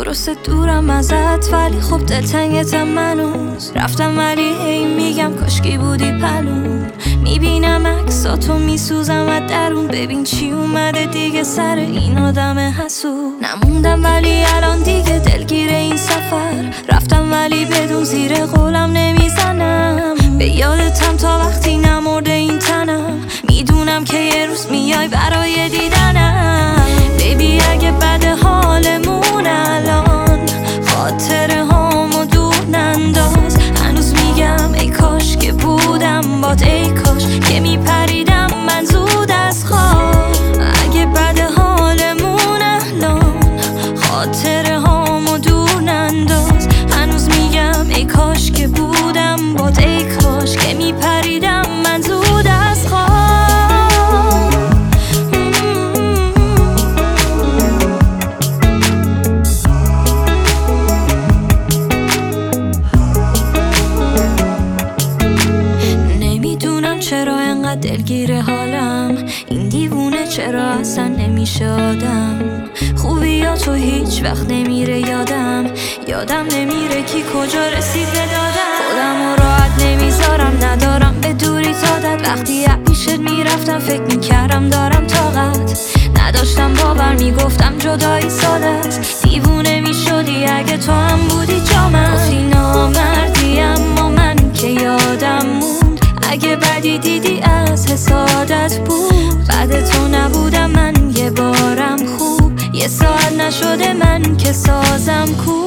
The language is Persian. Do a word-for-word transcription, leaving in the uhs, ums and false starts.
درسته دورم ازت ولی خب دلتنگتم منوز. رفتم ولی هی میگم کاشکی بودی پلوم. میبینم عکساتو میسوزم از درون. ببین چی اومده دیگه سر این آدم حسود. نموندم ولی الان دیگه دلگیر این سفر. رفتم ولی بدون زیر قولم نمیزنم. به یادتم تا وقتی نمرده این تنم. میدونم که یه روز میای برای دیدنم. بیبی اگه بد حالمون الان خاطره هامو دور ننداز. هنوز میگم ای کاش که بودم باد، ای کاش که میپریدم من زود از خواب. اگه بد حالمون الان خاطره هامو دور ننداز. هنوز میگم ای کاش که بودم باد، ای کاش که میپریدم من زود از خواب. چرا انقدر دلگیر حالم؟ این دیوونه چرا اصلا نمیشه آدم؟ خوبیاتو هیچ وقت نمیره یادم. یادم نمیره کی کجا رسید به دادم. خودم رو راحت نمیذارم، ندارم به دوری تادت. وقتی پیشت میرفتم فکر میکردم دارم طاقت. نداشتم باور، میگفتم جدایی سادت. دیوونه میشدی اگه تو هم بودی جا من. گفتی نامردی اما من که یادم موند. اگه بدی دیدی از حسادت بود. بعد تو نبودم من یه بارم خوب. یه ساعت نشده من که سازم کو.